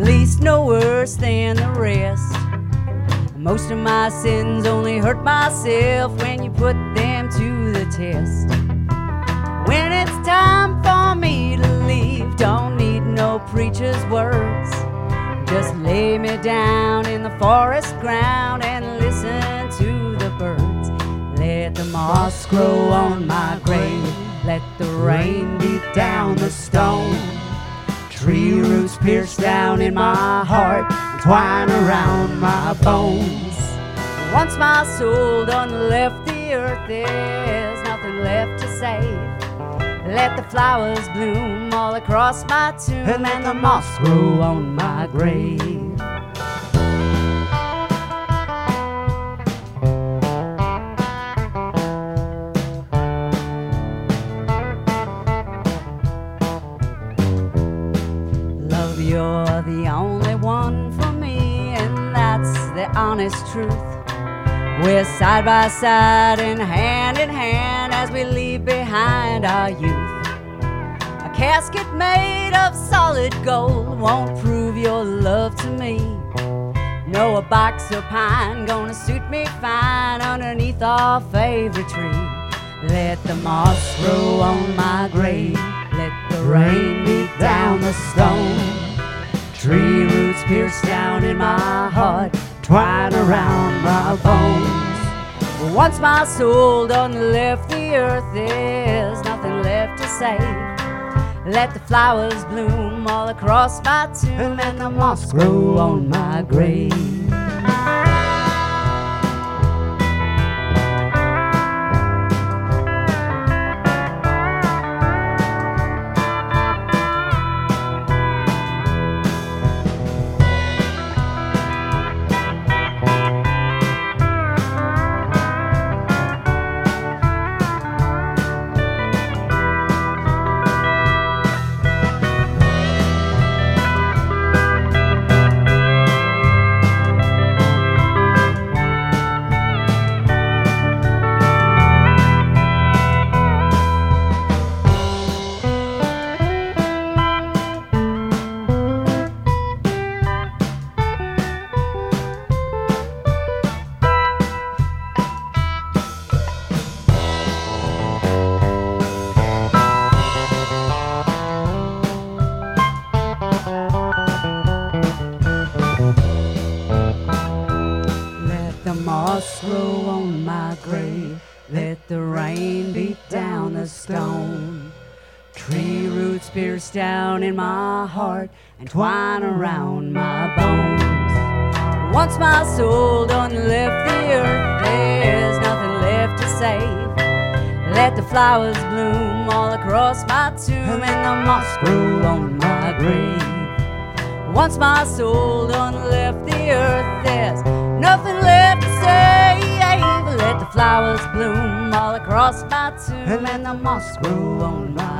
least no worse than the rest. Most of my sins only hurt myself when you put them to the test. When it's time for me to leave, don't need no preacher's words. Just lay me down in the forest ground and listen to the birds. Let the moss grow on my grave, let the rain beat down the stone. Tree roots pierce down in my heart and twine around my bones. Once my soul done left the earth, there's nothing left to save. Let the flowers bloom all across my tomb, and let the moss grow on my grave. Love, you're the only one for me, and that's the honest truth. We're side by side and hand in hand as we leave behind our youth. A casket made of solid gold won't prove your love to me. No, a box of pine gonna suit me fine underneath our favorite tree. Let the moss grow on my grave, let the rain beat down the stone. Tree roots pierce down in my heart, twine around my bones. Once my soul done left the earth, there's nothing left to save. Let the flowers bloom all across my tomb, and the moss grow on my grave. Moss grow on my grave, let the rain beat down the stone. Tree roots pierce down in my heart and twine around my bones. Once my soul done left the earth, there's nothing left to save. Let the flowers bloom all across my tomb, and the moss grow on my grave. Once my soul done left the earth, there's nothing left to save. Let the flowers bloom all across my tomb, and the moss grow on my